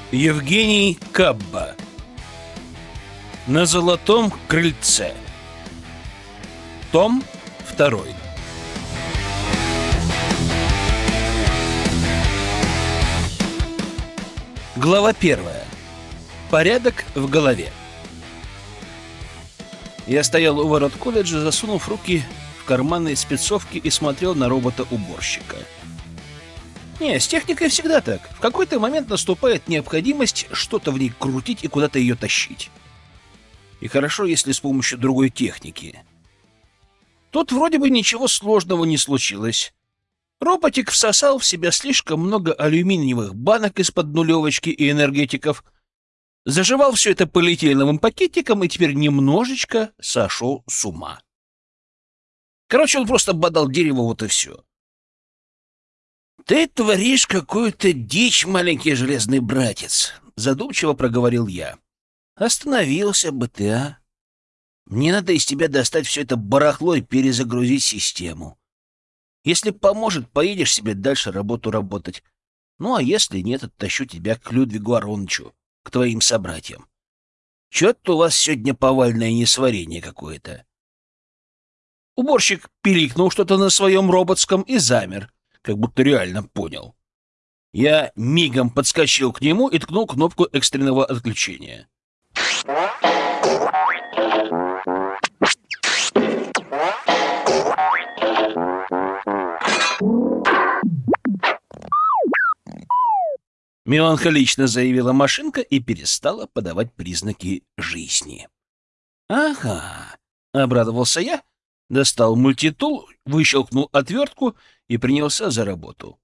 Евгений Кабба. На золотом крыльце. Том 2. Глава 1. Порядок в голове. Я стоял у ворот колледжа, засунув руки в карманы спецовки и смотрел на робота-уборщика. Не, с техникой всегда так. В какой-то момент наступает необходимость что-то в ней крутить и куда-то ее тащить. И хорошо, если с помощью другой техники. Тут вроде бы ничего сложного не случилось. Роботик всосал в себя слишком много алюминиевых банок из-под нулевочки и энергетиков, заживал все это полиэтиленовым пакетиком и теперь немножечко сошел с ума. Короче, он просто бодал дерево, вот и все. «Ты творишь какую-то дичь, маленький железный братец», — задумчиво проговорил я. «Остановился бы ты, а? Мне надо из тебя достать все это барахло и перезагрузить систему. Если поможет, поедешь себе дальше работу работать. Ну, а если нет, оттащу тебя к Людвигу Аронычу, к твоим собратьям. Чё-то у вас сегодня повальное несварение какое-то». Уборщик пиликнул что-то на своем роботском и замер, как будто реально понял. Я мигом подскочил к нему и ткнул кнопку экстренного отключения. Меланхолично заявила машинка и перестала подавать признаки жизни. «Ага», — обрадовался я, достал мультитул, выщелкнул отвертку и принялся за работу.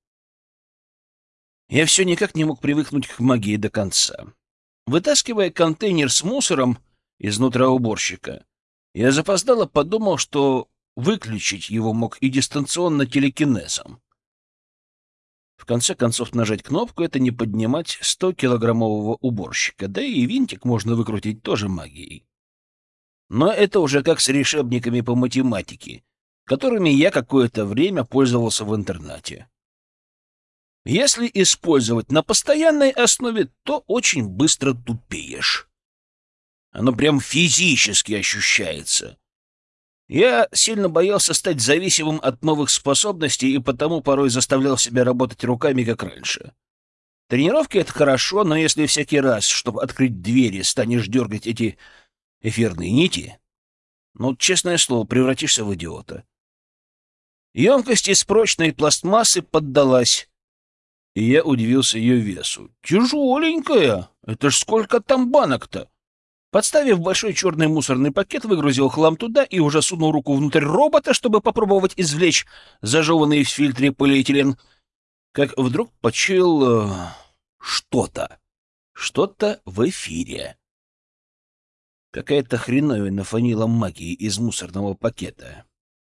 Я все никак не мог привыкнуть к магии до конца. Вытаскивая контейнер с мусором изнутра уборщика, я запоздало подумал, что выключить его мог и дистанционно телекинезом. В конце концов, нажать кнопку — это не поднимать 100-килограммового уборщика, да и винтик можно выкрутить тоже магией. Но это уже как с решебниками по математике, которыми я какое-то время пользовался в интернате. Если использовать на постоянной основе, то очень быстро тупеешь. Оно прям физически ощущается. Я сильно боялся стать зависимым от новых способностей и потому порой заставлял себя работать руками, как раньше. Тренировки — это хорошо, но если всякий раз, чтобы открыть двери, станешь дергать эти эфирные нити, ну, честное слово, превратишься в идиота. Емкость из прочной пластмассы поддалась, и я удивился ее весу. Тяжеленькая! Это ж сколько там банок-то! Подставив большой черный мусорный пакет, выгрузил хлам туда и уже сунул руку внутрь робота, чтобы попробовать извлечь зажеванный в фильтре полиэтилен, как вдруг почуял что-то. Что-то в эфире. Какая-то хреновина фанила магии из мусорного пакета.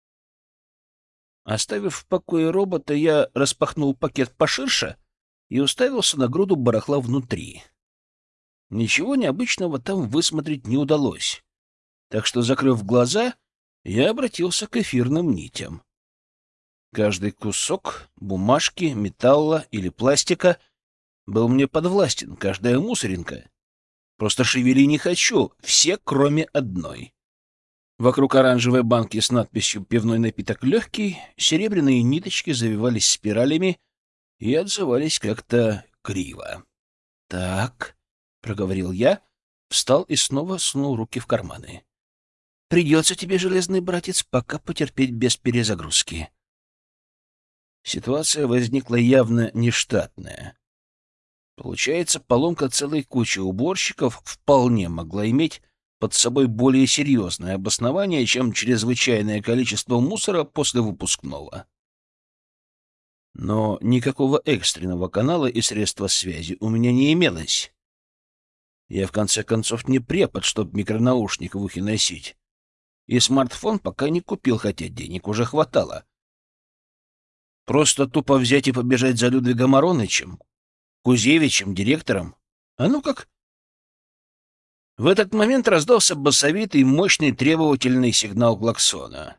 Оставив в покое робота, я распахнул пакет поширше и уставился на груду барахла внутри. Ничего необычного там высмотреть не удалось, так что, закрыв глаза, я обратился к эфирным нитям. Каждый кусок бумажки, металла или пластика был мне подвластен, каждая мусоринка. Просто шевели не хочу, все кроме одной. Вокруг оранжевой банки с надписью «Пивной напиток легкий» серебряные ниточки завивались спиралями и отзывались как-то криво. «Так», — проговорил я, встал и снова сунул руки в карманы. «Придется тебе, железный братец, пока потерпеть без перезагрузки». Ситуация возникла явно нештатная. Получается, поломка целой кучи уборщиков вполне могла иметь под собой более серьезное обоснование, чем чрезвычайное количество мусора после выпускного. Но никакого экстренного канала и средства связи у меня не имелось. Я, в конце концов, не препод, чтоб микронаушник в ухе носить. И смартфон пока не купил, хотя денег уже хватало. Просто тупо взять и побежать за Людвигом Аронычем, Кузевичем, директором? А ну как? В этот момент раздался басовитый, мощный, требовательный сигнал клаксона.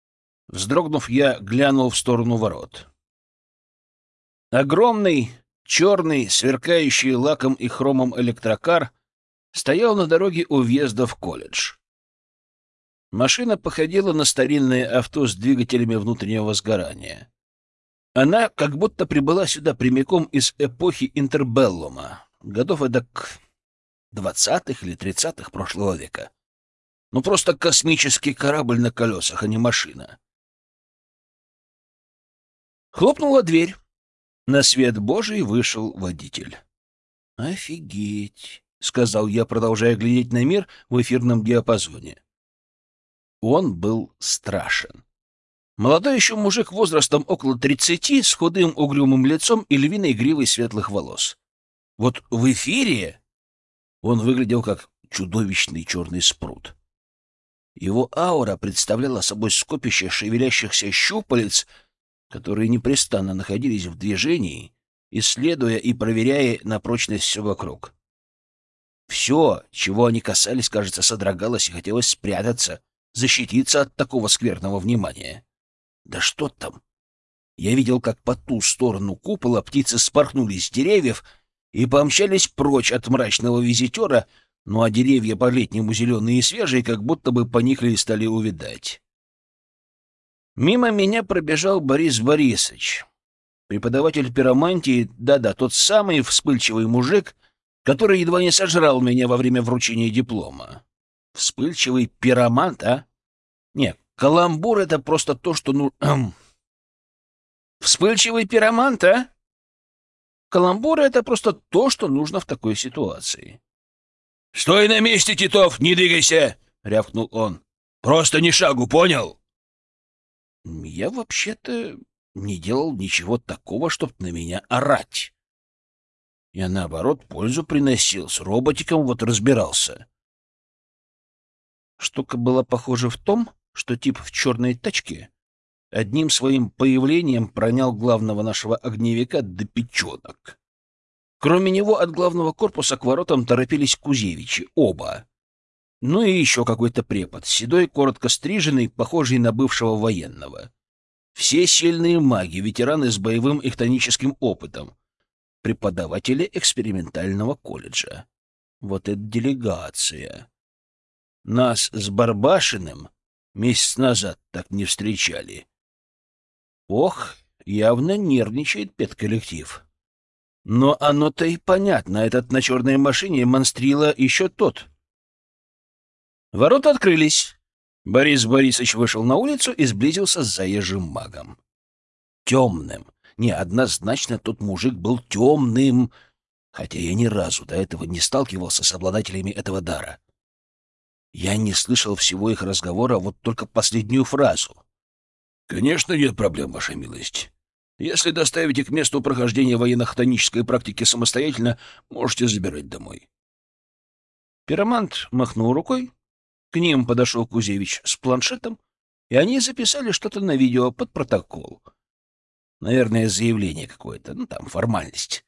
Вздрогнув, я глянул в сторону ворот. Огромный Черный, сверкающий лаком и хромом электрокар стоял на дороге у въезда в колледж. Машина походила на старинное авто с двигателями внутреннего сгорания. Она как будто прибыла сюда прямиком из эпохи интербеллума, годов эдак 20-х или 30-х прошлого века. Ну, просто космический корабль на колесах, а не машина. Хлопнула дверь. На свет Божий вышел водитель. «Офигеть!» — сказал я, продолжая глядеть на мир в эфирном диапазоне. Он был страшен. Молодой еще мужик возрастом около 30, с худым угрюмым лицом и львиной гривой светлых волос. Вот в эфире он выглядел как чудовищный черный спрут. Его аура представляла собой скопище шевелящихся щупалец, которые непрестанно находились в движении, исследуя и проверяя на прочность все вокруг. Все, чего они касались, кажется, содрогалось и хотелось спрятаться, защититься от такого скверного внимания. Да что там? Я видел, как по ту сторону купола птицы спорхнули с деревьев и помчались прочь от мрачного визитера, ну а деревья по-летнему зеленые и свежие, как будто бы поникли и стали увядать. Мимо меня пробежал Борис Борисович, преподаватель пиромантии, да-да, тот самый вспыльчивый мужик, который едва не сожрал меня во время вручения диплома. Вспыльчивый пиромант, а? Нет, каламбур — это просто то, что... Вспыльчивый пиромант, а? Каламбур — это просто то, что нужно в такой ситуации. — Стой на месте, Титов, не двигайся! — рявкнул он. — Просто ни шагу, понял? Я вообще-то не делал ничего такого, чтоб на меня орать. Я, наоборот, пользу приносил, с роботиком вот разбирался. Штука была похожа в том, что тип в черной тачке одним своим появлением пронял главного нашего огневика до печенок. Кроме него от главного корпуса к воротам торопились Кузевичи, оба. Ну и еще какой-то препод, седой, коротко стриженный, похожий на бывшего военного. Все сильные маги, ветераны с боевым и хтоническим опытом, преподаватели экспериментального колледжа. Вот это делегация. Нас с Барбашиным месяц назад так не встречали. Ох, явно нервничает педколлектив. Но оно-то и понятно, этот на черной машине монстрила еще тот. Ворота открылись. Борис Борисович вышел на улицу и сблизился с заезжим магом. Темным. Однозначно тот мужик был темным, хотя я ни разу до этого не сталкивался с обладателями этого дара. Я не слышал всего их разговора, вот только последнюю фразу. — Конечно, нет проблем, ваша милость. Если доставите к месту прохождения военно-хтонической практики самостоятельно, можете забирать домой. Пиромант махнул рукой. К ним подошел Кузевич с планшетом, и они записали что-то на видео под протокол. Наверное, заявление какое-то, там формальность.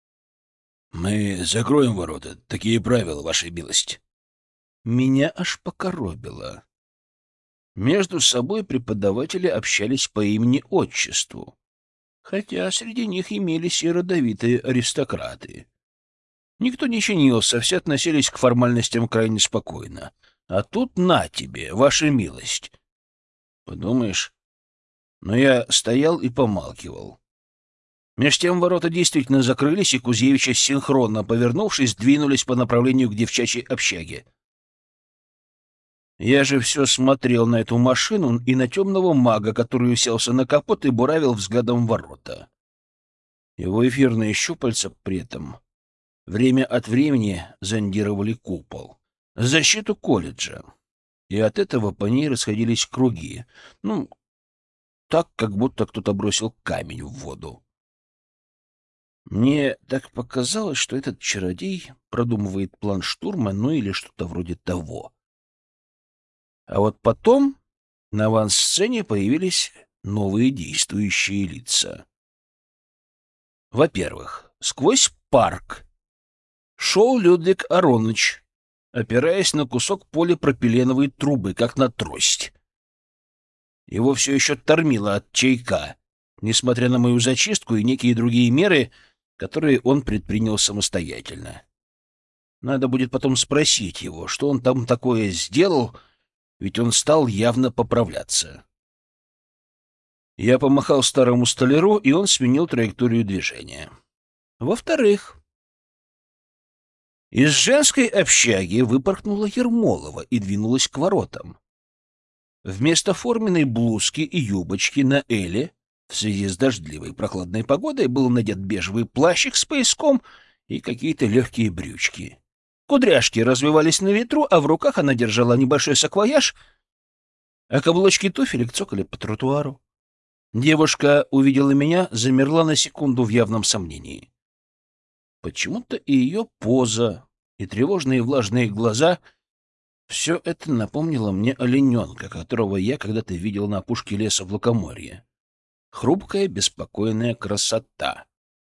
— Мы закроем ворота. Такие правила, ваша милость. Меня аж покоробило. Между собой преподаватели общались по имени-отчеству, хотя среди них имелись и родовитые аристократы. Никто не чинился, все относились к формальностям крайне спокойно. А тут на тебе, ваша милость. Подумаешь, но я стоял и помалкивал. Меж тем ворота действительно закрылись, и Кузевичи, синхронно повернувшись, двинулись по направлению к девчачьей общаге. Я же все смотрел на эту машину и на темного мага, который уселся на капот и буравил взглядом ворота. Его эфирные щупальца при этом время от времени зондировали купол, защиту колледжа, и от этого по ней расходились круги. Так, как будто кто-то бросил камень в воду. Мне так показалось, что этот чародей продумывает план штурма, или что-то вроде того. А вот потом на авансцене появились новые действующие лица. Во-первых, сквозь парк шел Людвиг Ароныч, опираясь на кусок полипропиленовой трубы, как на трость. Его все еще тормило от чайка. Несмотря на мою зачистку и некие другие меры, которые он предпринял самостоятельно. Надо будет потом спросить его, что он там такое сделал, ведь он стал явно поправляться. Я помахал старому столяру, и он сменил траекторию движения. Во-вторых, из женской общаги выпорхнула Ермолова и двинулась к воротам. Вместо форменной блузки и юбочки на Эле в связи с дождливой прохладной погодой был надет бежевый плащик с пояском и какие-то легкие брючки. Кудряшки развивались на ветру, а в руках она держала небольшой саквояж, а каблучки туфелек цокали по тротуару. Девушка увидела меня, замерла на секунду в явном сомнении. Почему-то и ее поза, и тревожные влажные глаза — все это напомнило мне олененка, которого я когда-то видел на опушке леса в Лукоморье. Хрупкая, беспокойная красота.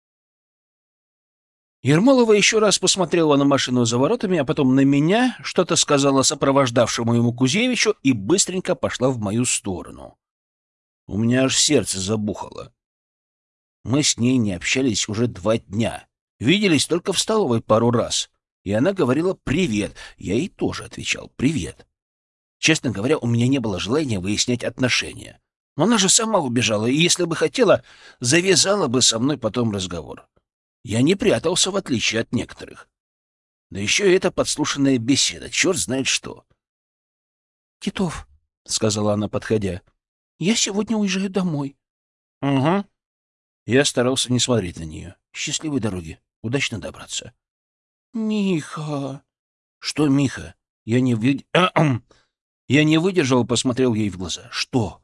Ермолова еще раз посмотрела на машину за воротами, а потом на меня, что-то сказала сопровождавшему ему Кузевичу и быстренько пошла в мою сторону. У меня аж сердце забухало. Мы с ней не общались уже 2 дня. Виделись только в столовой пару раз. И она говорила «привет». Я ей тоже отвечал «привет». Честно говоря, у меня не было желания выяснять отношения. Но она же сама убежала, и если бы хотела, завязала бы со мной потом разговор. Я не прятался, в отличие от некоторых. Да еще и эта подслушанная беседа, черт знает что. — Китов, — сказала она, подходя, — я сегодня уезжаю домой. — Угу. Я старался не смотреть на нее. Счастливой дороги. Удачно добраться. — Миха. — Что, Миха? Я не выдержал и посмотрел ей в глаза. — Что?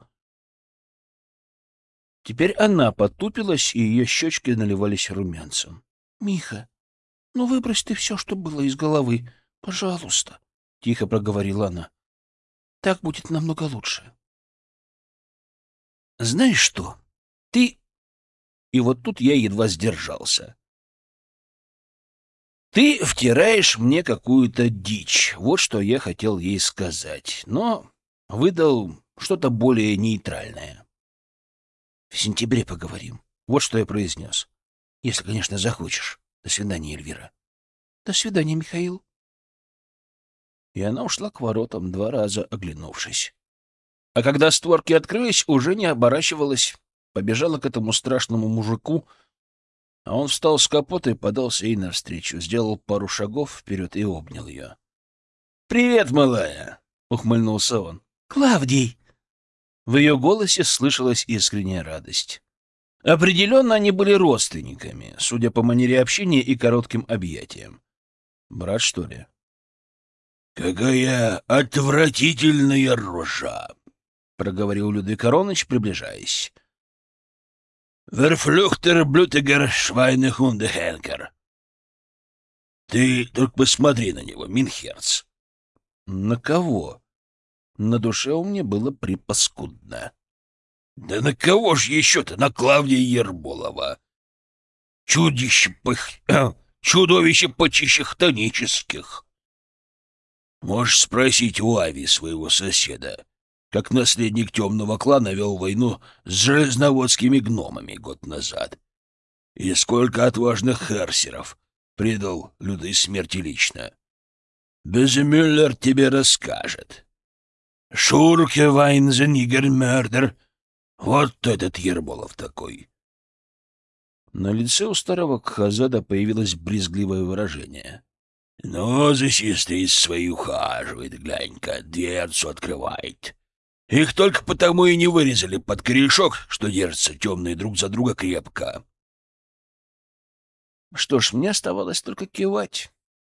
Теперь она потупилась, и ее щечки наливались румянцем. — Миха, ну выбрось ты все, что было из головы. Пожалуйста, — тихо проговорила она. — Так будет намного лучше. — Знаешь что? Ты... И вот тут я едва сдержался. Ты втираешь мне какую-то дичь. Вот что я хотел ей сказать. Но выдал что-то более нейтральное. В сентябре поговорим. Вот что я произнес. Если, конечно, захочешь. До свидания, Эльвира. До свидания, Михаил. И она ушла к воротам, 2 раза оглянувшись. А когда створки открылись, уже не оборачивалась. Побежала к этому страшному мужику, а он встал с капота и подался ей навстречу, сделал пару шагов вперед и обнял ее. — Привет, малая! — ухмыльнулся он. — Клавдий! В ее голосе слышалась искренняя радость. Определенно они были родственниками, судя по манере общения и коротким объятиям. Брат, что ли? — Какая отвратительная рожа! — проговорил Людвиг Ароныч, приближаясь. «Верфлюхтер блютегер швайнехундехенкер». Ты только посмотри на него, Минхерц. На кого? На душе у меня было припаскудно. Да на кого ж еще-то? На Клавдия Ермолова. Чудовище почище хтонических. Можешь спросить у Ави, своего соседа, как наследник темного клана вел войну с железноводскими гномами год назад. И сколько отважных херсеров предал лютой смерти лично. Безмюллер тебе расскажет. Шурке Вайнзенигер-мердер. Вот этот Ермолов такой. На лице у старого Кхазада появилось брезгливое выражение. «Ну, за сестрой своей ухаживает, глянь-ка, дверцу открывает. Их только потому и не вырезали под корешок, что держатся темные друг за друга крепко». Что ж, мне оставалось только кивать.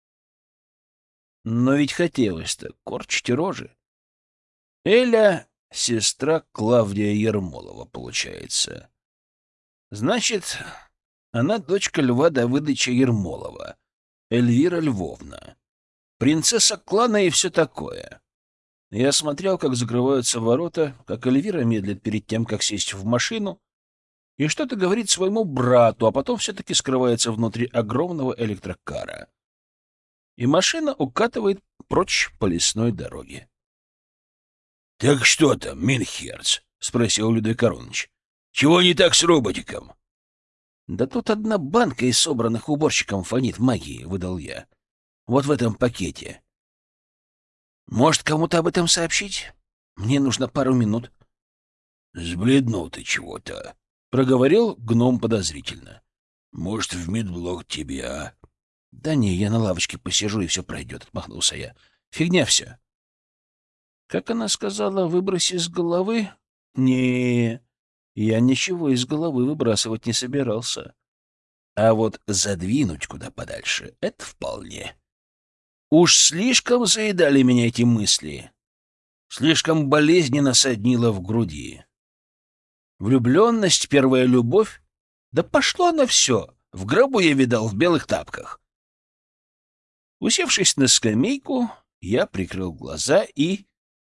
Но ведь хотелось-то корчить рожи. Эля — сестра Клавдия Ермолова, получается. Значит, она дочка Льва Давыдовича Ермолова, Эльвира Львовна, принцесса клана и все такое. Я смотрел, как закрываются ворота, как Эльвира медлит перед тем, как сесть в машину, и что-то говорит своему брату, а потом все-таки скрывается внутри огромного электрокара. И машина укатывает прочь по лесной дороге. — Так что там, Минхерц? — спросил Людвиг Ароныч. — Чего не так с роботиком? Да тут одна банка из собранных уборщиком фонит магии, выдал я. Вот в этом пакете. Может, кому-то об этом сообщить? Мне нужно пару минут. Сбледнул ты чего-то, проговорил гном подозрительно. Может, в медблок тебя? Да не, я на лавочке посижу, и все пройдет, отмахнулся я. Фигня все. Как она сказала, выброси из головы? Не, я ничего из головы выбрасывать не собирался. А вот задвинуть куда подальше — это вполне. Уж слишком заедали меня эти мысли. Слишком болезненно соднило в груди. Влюбленность, первая любовь. Да пошло на все. В гробу я видал в белых тапках. Усевшись на скамейку, я прикрыл глаза и...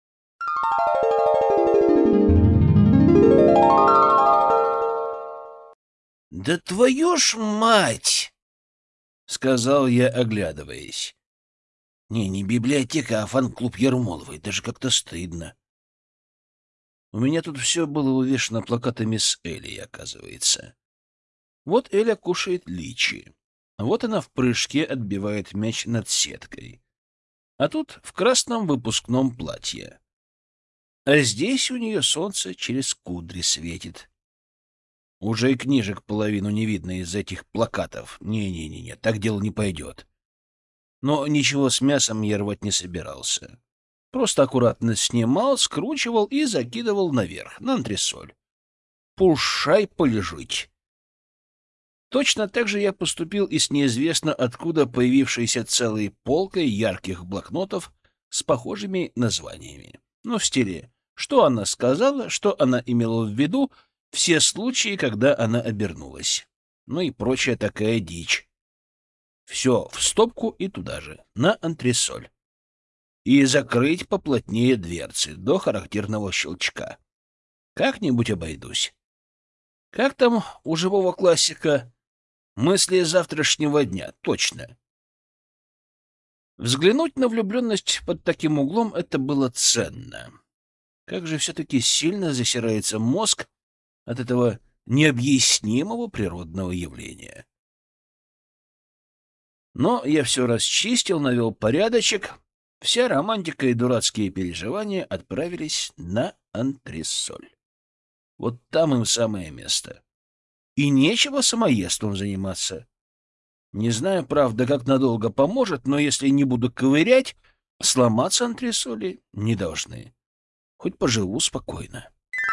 «Да твою ж мать!» — сказал я, оглядываясь. Не библиотека, а фан-клуб Ермоловой. Даже как-то стыдно. У меня тут все было увешано плакатами с Элей, оказывается. Вот Эля кушает личи. Вот она в прыжке отбивает мяч над сеткой. А тут в красном выпускном платье. А здесь у нее солнце через кудри светит. Уже и книжек половину не видно из этих плакатов. Не-не-не, так дело не пойдет. Но ничего с мясом я рвать не собирался. Просто аккуратно снимал, скручивал и закидывал наверх, на антресоль. Пушай полежить. Точно так же я поступил и с неизвестно откуда появившейся целой полкой ярких блокнотов с похожими названиями. Ну, в стиле «Что она сказала?», «Что она имела в виду?», все случаи, когда она обернулась. Ну и прочая такая дичь. Все в стопку и туда же, на антресоль. И закрыть поплотнее дверцы до характерного щелчка. Как-нибудь обойдусь. Как там у живого классика? Мысли завтрашнего дня, точно. Взглянуть на влюбленность под таким углом — это было ценно. Как же все-таки сильно засирается мозг от этого необъяснимого природного явления. Но я все расчистил, навел порядочек. Вся романтика и дурацкие переживания отправились на антресоль. Вот там им самое место. И нечего самоедством заниматься. Не знаю, правда, как надолго поможет, но если не буду ковырять, сломаться антресоли не должны. Хоть поживу спокойно.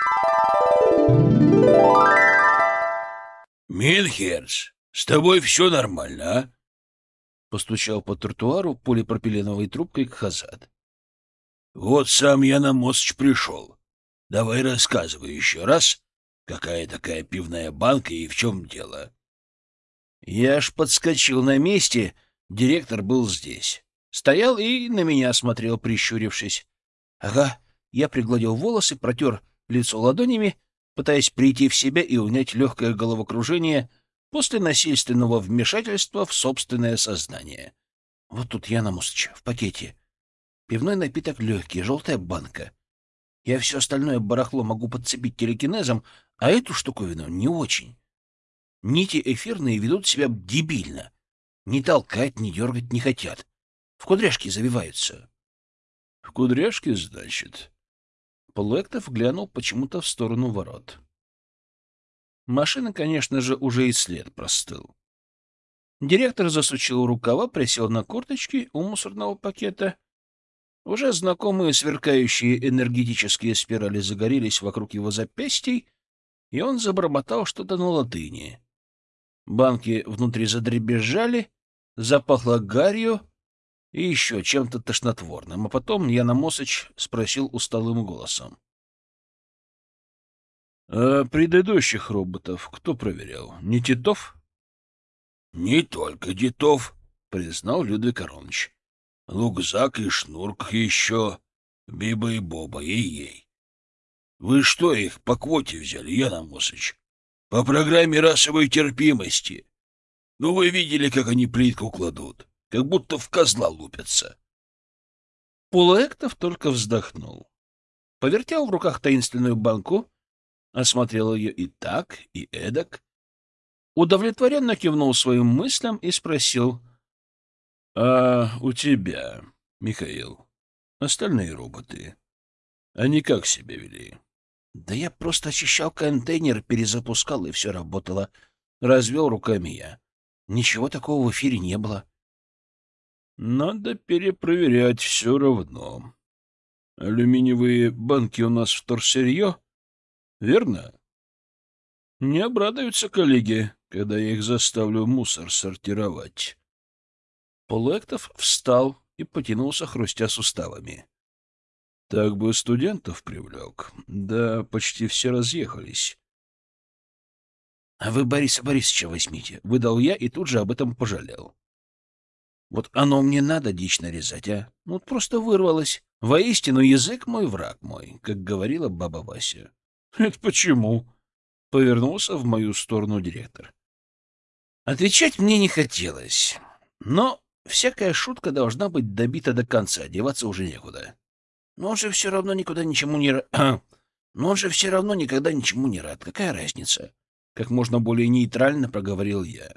«Минхерц, с тобой все нормально, а?» Постучал по тротуару полипропиленовой трубкой Кхазат. «Вот сам я на мост пришел. Давай рассказывай еще раз, какая такая пивная банка и в чем дело». Я аж подскочил на месте, директор был здесь. Стоял и на меня смотрел, прищурившись. Ага, я пригладил волосы, протер лицо ладонями, пытаясь прийти в себя и унять легкое головокружение после насильственного вмешательства в собственное сознание. Вот тут Яна Мусыч, в пакете. Пивной напиток легкий, желтая банка. Я все остальное барахло могу подцепить телекинезом, а эту штуковину не очень. Нити эфирные ведут себя дебильно. Ни толкать, ни дергать не хотят. В кудряшки завиваются. — В кудряшки, значит? Полуэктов глянул почему-то в сторону ворот. Машина, конечно же, уже и след простыл. Директор засучил рукава, присел на корточки у мусорного пакета. Уже знакомые сверкающие энергетические спирали загорелись вокруг его запястий, и он забормотал что-то на латыни. Банки внутри задребезжали, запахло гарью и еще чем-то тошнотворным. А потом Яна Мосыч спросил усталым голосом. — А предыдущих роботов кто проверял? Не Титов? — Не только Титов, — признал Людвиг Аронович. — Лукзак и Шнурк еще, Биба и Боба, и ей. Вы что, их по квоте взяли, Яна Мосыч? По программе расовой терпимости. Ну, вы видели, как они плитку кладут, как будто в козла лупятся. Полуэктов только вздохнул. Повертел в руках таинственную банку, осмотрел ее и так, и эдак. удовлетворенно кивнул своим мыслям и спросил: «А у тебя, Михаил, остальные роботы, они как себя вели?» «Да я просто очищал контейнер, перезапускал, и все работало», — развел руками я. «Ничего такого в эфире не было». «Надо перепроверять все равно. Алюминиевые банки у нас вторсырье, верно? Не обрадуются коллеги, когда я их заставлю мусор сортировать». Полуэктов встал и потянулся, хрустя суставами. «Так бы студентов привлек. Да почти все разъехались». «А вы Бориса Борисовича возьмите», — выдал я и тут же об этом пожалел. «Вот оно мне надо дичь нарезать, а? Ну, вот просто вырвалось. Воистину, язык мой, враг мой», как говорила баба Вася. «Это почему?» — повернулся в мою сторону директор. Отвечать мне не хотелось, но всякая шутка должна быть добита до конца, деваться уже некуда. Но он же все равно никуда ничему не рад. Но он же все равно никогда ничему не рад. Какая разница? Как можно более нейтрально проговорил я.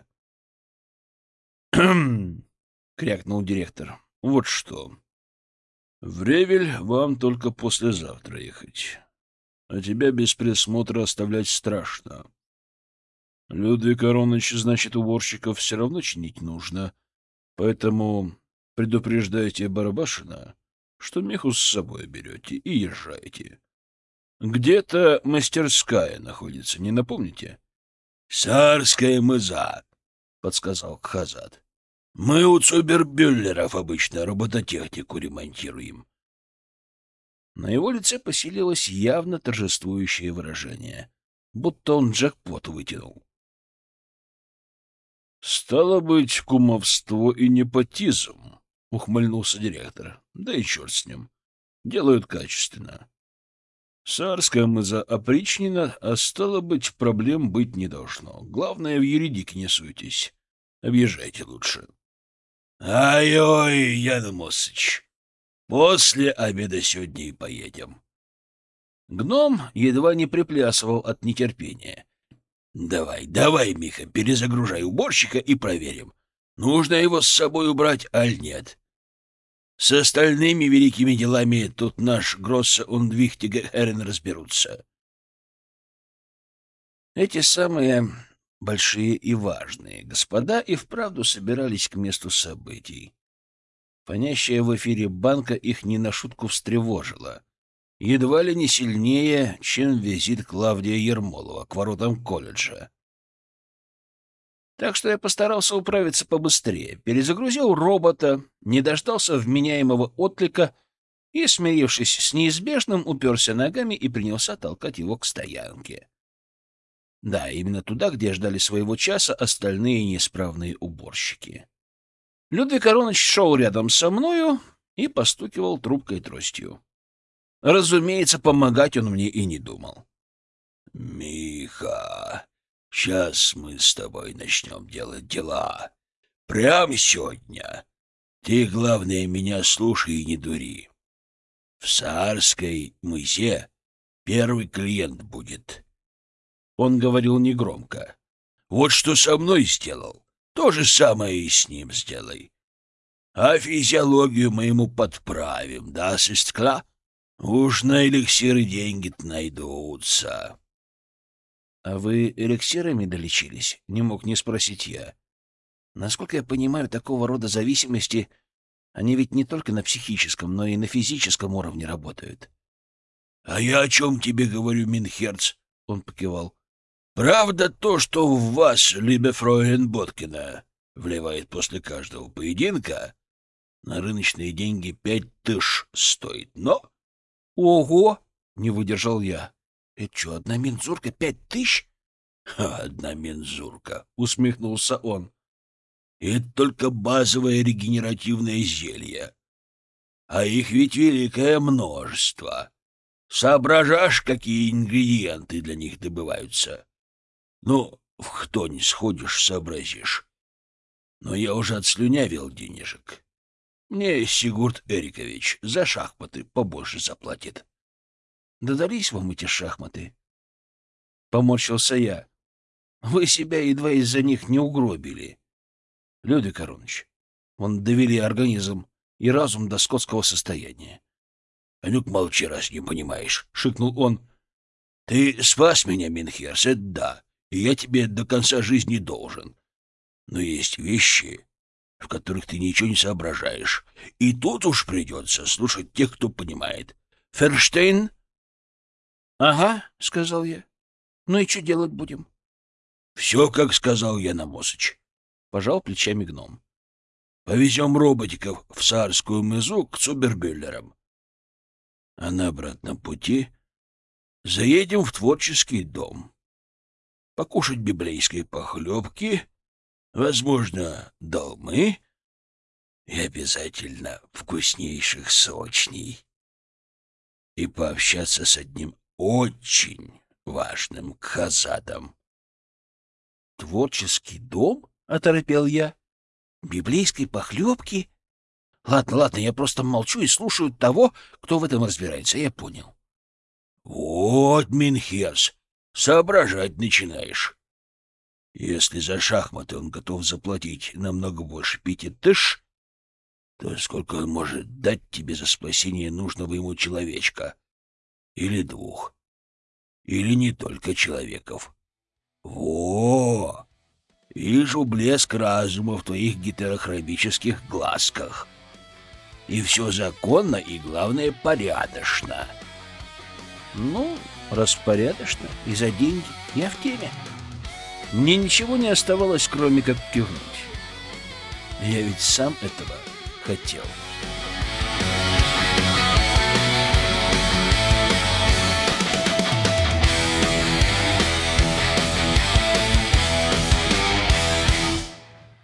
Крякнул директор. Вот что. В Ревель вам только послезавтра ехать. А тебя без присмотра оставлять страшно. Людвиг Аронович, значит, уборщиков все равно чинить нужно. Поэтому предупреждайте Барабашина, что меху с собой берете и езжайте. Где-то мастерская находится, не напомните? — Царская мыза, — подсказал Кхазат. — Мы у Цубербюллеров обычно робототехнику ремонтируем. На его лице поселилось явно торжествующее выражение, будто он джекпот вытянул. — Стало быть, кумовство и непотизм, — ухмыльнулся директор. — Да и черт с ним. Делают качественно. Царская мыза опричнина, а стало быть, проблем быть не должно. Главное, в юридик не суйтесь. Объезжайте лучше. — Ай-ой, Ян Мосыч, после обеда сегодня и поедем. Гном едва не приплясывал от нетерпения. — Давай, давай, Миха, перезагружай уборщика и проверим, нужно его с собой убрать, аль нет. С остальными великими делами тут наш Гросса und Wichtige Herren разберутся. Эти самые большие и важные господа и вправду собирались к месту событий. Фонящая в эфире банка их не на шутку встревожила. Едва ли не сильнее, чем визит Клавдия Ермолова к воротам колледжа. Так что я постарался управиться побыстрее, перезагрузил робота, не дождался вменяемого отклика и, смирившись с неизбежным, уперся ногами и принялся толкать его к стоянке. Да, именно туда, где ждали своего часа остальные неисправные уборщики. Людвиг Аронович шел рядом со мною и постукивал трубкой тростью. Разумеется, помогать он мне и не думал. — Миха, сейчас мы с тобой начнем делать дела. Прямо сегодня. Ты, главное, меня слушай и не дури. В Царской мызе первый клиент будет. Он говорил негромко. Вот что со мной сделал, то же самое и с ним сделай. А физиологию мы ему подправим, да, сестра? Уж на эликсиры деньги-то найдутся. — А вы эликсирами долечились? — не мог не спросить я. Насколько я понимаю, такого рода зависимости, они ведь не только на психическом, но и на физическом уровне работают. — А я о чем тебе говорю, Минхерц? — он покивал. — Правда то, что в вас, либе фройлен Боткина, вливает после каждого поединка, на рыночные деньги 5000 стоит, но... — Ого! — не выдержал я. — Это что, одна мензурка 5000? — Одна мензурка, — усмехнулся он. — Это только базовое регенеративное зелье. А их ведь великое множество. Соображаешь, какие ингредиенты для них добываются? Ну, в кто не сходишь, сообразишь. Но я уже отслюнявил денежек. Мне Сигурд Эрикович за шахматы побольше заплатит. — Додались вам эти шахматы? Поморщился я. Вы себя едва из-за них не угробили. Людвиг Аронович, он довели организм и разум до скотского состояния. — А ну-ка молчи, раз не понимаешь, — шикнул он. — Ты спас меня, Минхерс, это да, и я тебе до конца жизни должен. Но есть вещи, в которых ты ничего не соображаешь, и тут уж придется слушать тех, кто понимает. Ферштейн? — Ага, — сказал я. — Ну и что делать будем? — Все, как сказал я на Мосыч, — пожал плечами гном. — Повезем роботиков в Саарскую мызу к Цубербюллерам. А на обратном пути заедем в творческий дом. Покушать библейской похлебки, возможно, долмы и обязательно вкуснейших сочней. И пообщаться с одним очень важным кхазадом. — Творческий дом? — оторопел я. — Библейской похлебки? Ладно, ладно, я просто молчу и слушаю того, кто в этом разбирается. Я понял. — Вот, Минхерс, соображать начинаешь. Если за шахматы он готов заплатить намного больше 5000, то сколько он может дать тебе за спасение нужного ему человечка? Или 2? Или не только человеков? Во! Вижу блеск разума в твоих гетерохромических глазках. И все законно и, главное, порядочно. Ну, раз порядочно и за деньги, я в теме. Мне ничего не оставалось, кроме как кивнуть. Я ведь сам этого хотел.